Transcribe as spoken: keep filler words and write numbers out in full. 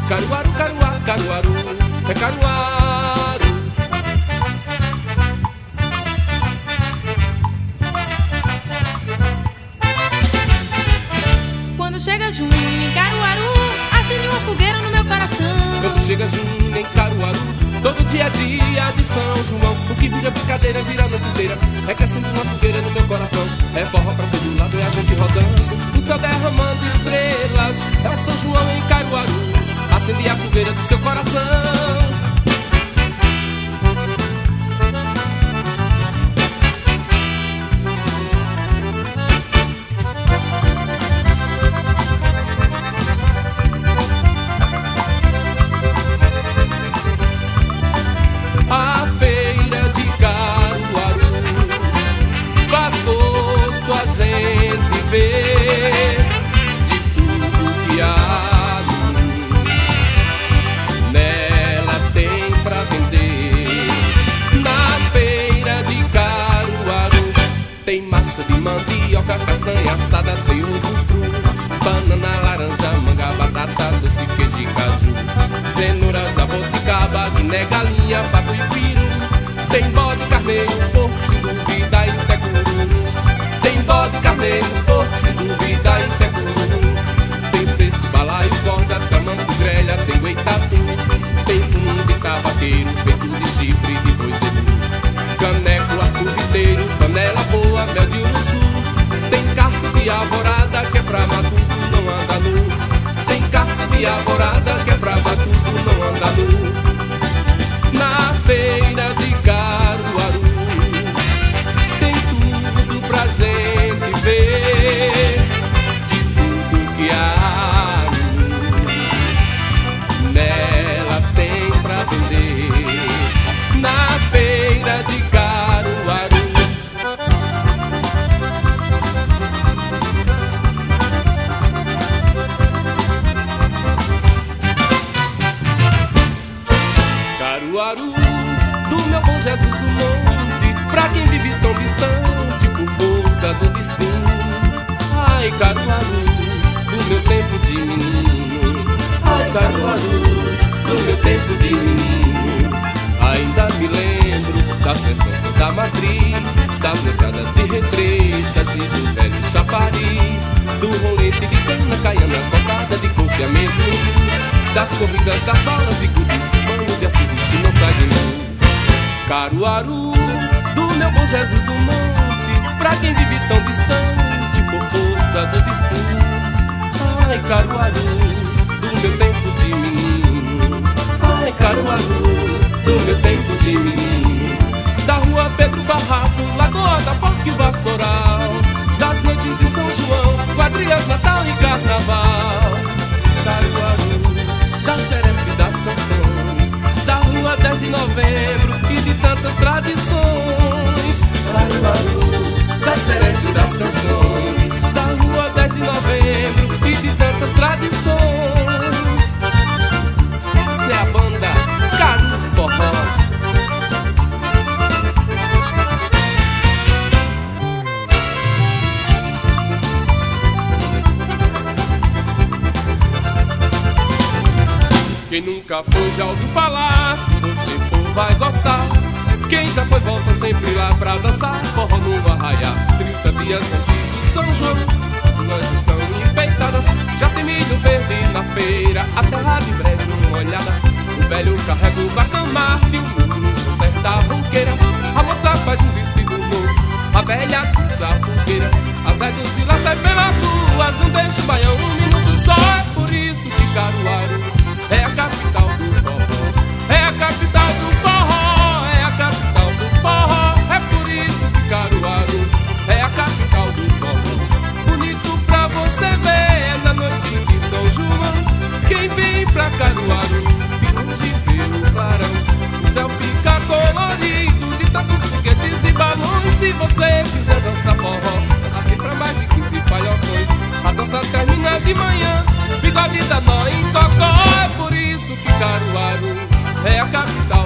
Caruaru, Caruaru, Caruaru, é Caruaru. Quando chega junho em Caruaru, acende uma fogueira no meu coração. Quando chega junho em Caruaru, todo dia é dia de São João. O que vira brincadeira, vira noite inteira. É que acende uma fogueira no meu coração. É forró pra todo lado, é a gente rodando, o céu derramando estrelas. É São João em Caruaru, acende a fogueira do seu coração. Ver de tudo que há nela tem pra vender. Na feira de Caruaru tem massa de mandioca, castanha assada, tem ovo cru, banana, laranja, manga, batata doce, queijo e caju, cenoura, jabuticaba, guiné, galinha, pato e peru. Tem bode, carneiro, porco, se duvida, e tecuru. Tem bode, carneiro, porco, se duvida, em tecuru. Tem cesto, balaio, corda, tamanco, grelha, tem gueitatu. Tem fumo de cavaqueiro, peito de chifre, de boi zebu. Caneco, arco viteiro, panela boa, mel de uruçu. Tem caça de alvorada, que é pra matuto, não anda nu. Tem caça de alvorada, que é pra matuto, não anda nu. Na feira de Caruaru tem tudo pra gente ver, de tudo que há nela tem pra vender. Na feira de Caruaru Caruaru, do meu bom Jesus do monte, pra quem vive tão distante por força do destino. Ai, Caruaru, do meu tempo de menino. Ai, Caruaru, do meu tempo de menino. Ainda me lembro das festanças da matriz, das noitadas de retretas e do velho chafariz, do rolete de cana, caiana, cocada de coco e amendoim, das corridas das balas e gudis de banho de açudes que não sai de mim. Caruaru, do meu bom Jesus do monte, pra quem vive tão distante por força do destino. Ai, Caruaru, do meu tempo de menino. Ai, Caruaru, do meu tempo de menino. Da rua Pedro Barraco, Lagoa da Porca e Vassoural, das noites de São João, quadrilhas, Natal e Carnaval. Caruaru, da seresta e das canções, da rua dez de novembro e de tantas tradições. Caruaru, da seresta e das canções, da rua dez de novembro e de tantas tradições. Essa é a banda Caru Forró. Quem nunca foi já ouviu falar, se você for vai gostar. Quem já foi volta sempre lá pra dançar forró no arraiá. Trinta dias antes de São João, as ruas estão enfeitadas. Já tem milho verde na feira, a terra de brejo molhada. O velho carrega o bacamarte e o menino conserta a ronqueira. A moça faz um vestido novo, a velha usa a fogueira. As rédeas de lá saem pelas ruas, não deixa o baião um minuto só. É por isso que Caruaru é a capital do forró, é a capital do forró, é a capital do forró. É por isso que Caruaru é a capital do forró. Bonito pra você ver na noite de São João. Quem vem pra Caruaru, de longe pelo clarão, o céu fica colorido de tantos foguetes e balões. Se você quiser dançar forró, aqui pra mais de quinze palhações. A dança termina de manhã, bigode da nó em Tocó. É por isso que Caruaru é a capital